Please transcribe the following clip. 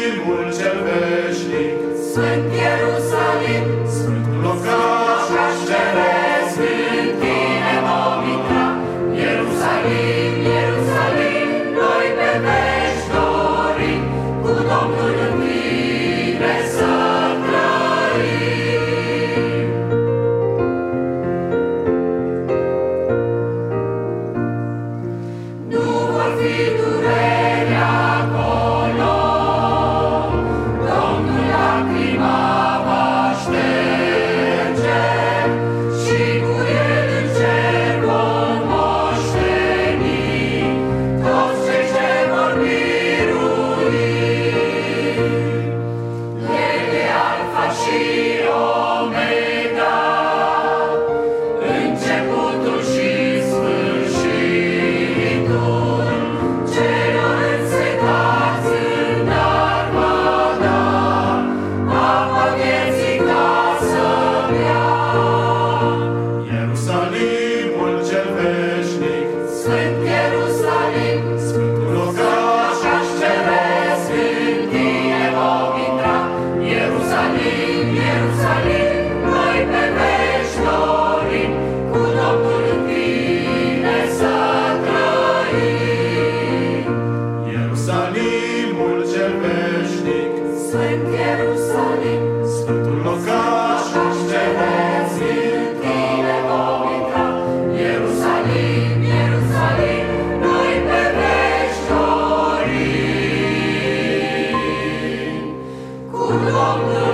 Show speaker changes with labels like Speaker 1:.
Speaker 1: Ierusalimul cel veșnic,
Speaker 2: Sfânt Ierusalim,
Speaker 1: Sfântul locaș ceresc,
Speaker 2: în tine vom intra. Ierusalim, Ierusalim, noi pe veci dorim, cu Domnul în tine să trăim. Nu vor fi dureri acolo, Domnul lacrima va șterge, și cu El în cer vom moșteni toți cei ce vor birui. El e Alfa și Omega, începutul și sfârșitul, celor însetați în armada, apa vieții ca să bea.
Speaker 1: Ierusalimul cel veșnic,
Speaker 2: Sfânt Ierusalim,
Speaker 1: Sfântul locaș
Speaker 2: ceresc, în tine vom intra. Ierusalim, Ierusalim, noi pe veci dorim, cu Domnul în tine să trăim.
Speaker 1: Ierusalimul cel veșnic,
Speaker 2: Sfânt Ierusalim,
Speaker 1: Sfântul locaș ceresc,
Speaker 2: în tine vom intra. Ierusalim, Ierusalim, noi pe veci dorim, cu Domnul